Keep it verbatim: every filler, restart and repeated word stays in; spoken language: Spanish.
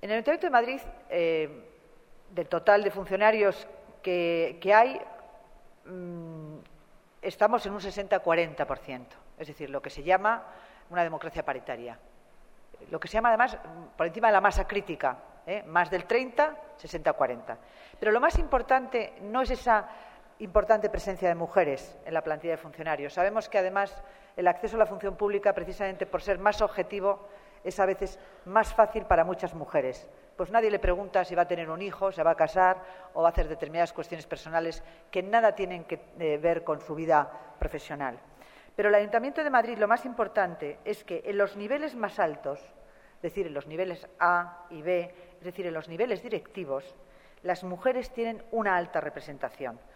En el Ayuntamiento de Madrid, eh, del total de funcionarios que, que hay, mmm, estamos en un sesenta cuarenta por ciento, es decir, lo que se llama una democracia paritaria. Lo que se llama, además, por encima de la masa crítica, ¿eh? más del treinta, sesenta cuarenta. Pero lo más importante no es esa importante presencia de mujeres en la plantilla de funcionarios. Sabemos que, además, el acceso a la función pública, precisamente por ser más objetivo, es a veces más fácil para muchas mujeres. Pues nadie le pregunta si va a tener un hijo, se va a casar o va a hacer determinadas cuestiones personales que nada tienen que eh, ver con su vida profesional. Pero el Ayuntamiento de Madrid, lo más importante es que en los niveles más altos, es decir, en los niveles A y B, es decir, en los niveles directivos, las mujeres tienen una alta representación.